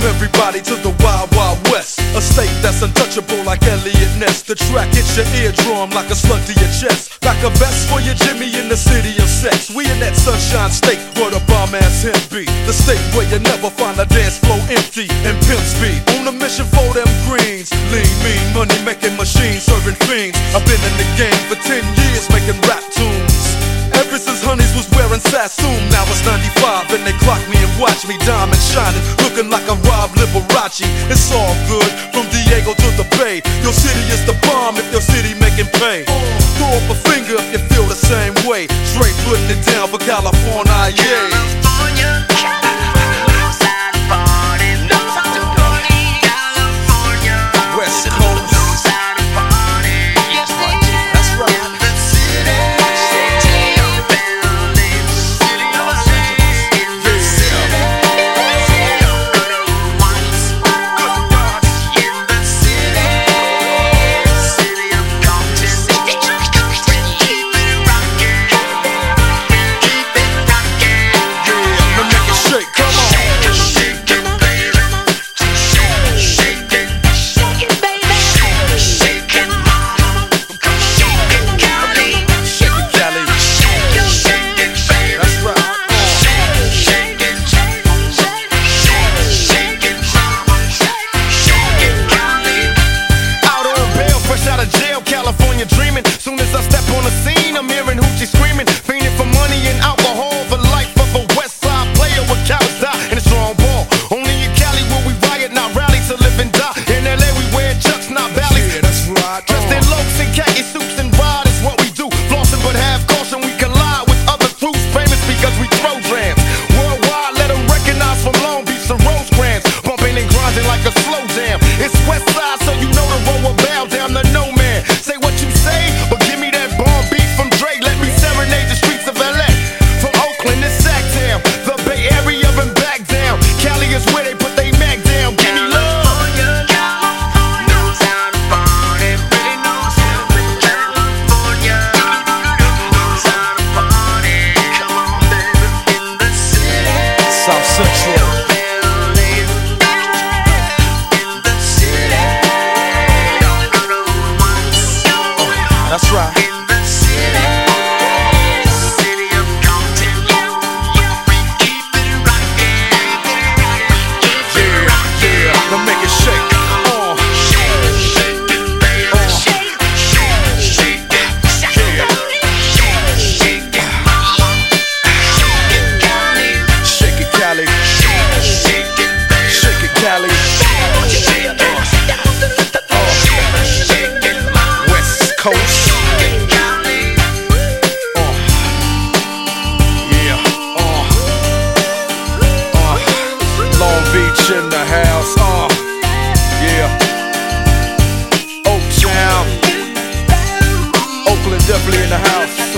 everybody to the Wild Wild West, a state that's untouchable like Elliot Ness. The track hits your eardrum like a slug to your chest. Back a vest for your Jimmy in the city of sex. We in that sunshine state where the bomb ass him be. The state where you never find a dance floor empty and pimp speed. On a mission for them greens. Lean, mean, money making machines serving fiends. I've been in the game for 10 years making rap tunes. Ever since Honeys was wearing Sassoon. Now it's 95 and they clock me and watch me diamond shining, looking like a Rob Liberace. It's all good from Diego to the Bay. Your city is the bomb if your city making pay. Throw up a finger if you feel the same way. Straight putting it down for California, yeah. West Coast. California dreaming. Soon as I step on the scene, I'm hearing hoochie screaming, fiending for money and alcohol. The life of a West Side player with cowards die and a strong ball. Only in Cali will we riot, not rally to live and die. In LA we wear chucks, not valleys. Yeah, that's right. Dressed in locs and khaki suits and ride is what we do. Flossing but have caution, we collide with other crews. Famous because we throw drams. Worldwide, let them recognize from Long Beach to Rosecrans. Bumping and grinding like a slow jam. It's West Side, so you know the road will bow down to no man. Say what you say, but give me that bomb beat from Dre. Let me serenade the streets of LA. From Oakland to Sacktown, the Bay Area and back down. Cali is where they put they Mac down. Give me love. South Central. That's right. Coast. Long Beach in the house. Yeah. Oaktown. Oakland definitely in the house.